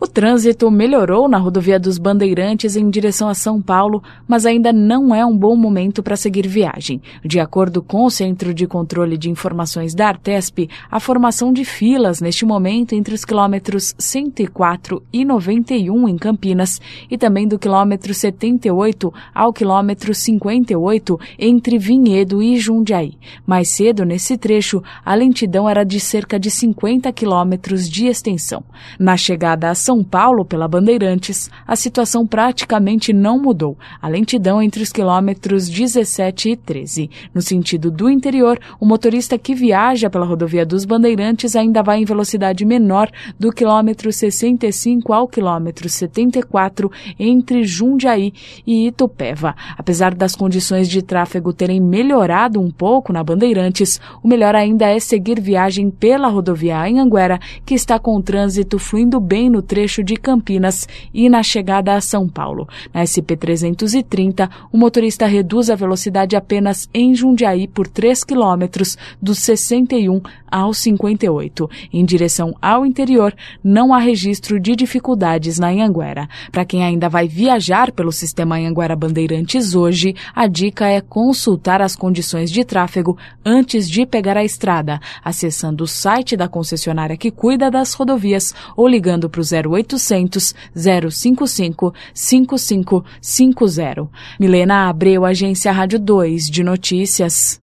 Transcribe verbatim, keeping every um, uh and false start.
O trânsito melhorou na rodovia dos Bandeirantes em direção a São Paulo, mas ainda não é um bom momento para seguir viagem. De acordo com o Centro de Controle de Informações da Artesp, a formação de filas neste momento entre os quilômetros cento e quatro e noventa e um em Campinas e também do quilômetro setenta e oito ao quilômetro cinquenta e oito entre Vinhedo e Jundiaí. Mais cedo, nesse trecho, a lentidão era de cerca de cinquenta quilômetros de extensão. Na chegada a São Paulo pela Bandeirantes, a situação praticamente não mudou. A lentidão entre os quilômetros dezessete e treze. No sentido do interior, o motorista que viaja pela rodovia dos Bandeirantes ainda vai em velocidade menor do quilômetro sessenta e cinco ao quilômetro setenta e quatro entre Jundiaí e Itupeva. Apesar das condições de tráfego terem melhorado um pouco na Bandeirantes, o melhor ainda é seguir viagem pela rodovia Anhanguera, que está com o trânsito fluindo bem no trecho de Campinas e na chegada a São Paulo. Na S P trezentos e trinta, o motorista reduz a velocidade apenas em Jundiaí por três quilômetros, dos sessenta e um ao cinquenta e oito. Em direção ao interior, não há registro de dificuldades na Anhanguera. Para quem ainda vai viajar pelo sistema Anhanguera Bandeirantes hoje, a dica é consultar as condições de tráfego antes de pegar a estrada, acessando o site da concessionária que cuida das rodovias ou ligando para o zero oitocentos, zero cinco cinco, cinco cinco cinco zero. Milena Abreu, Agência Rádio dois de Notícias.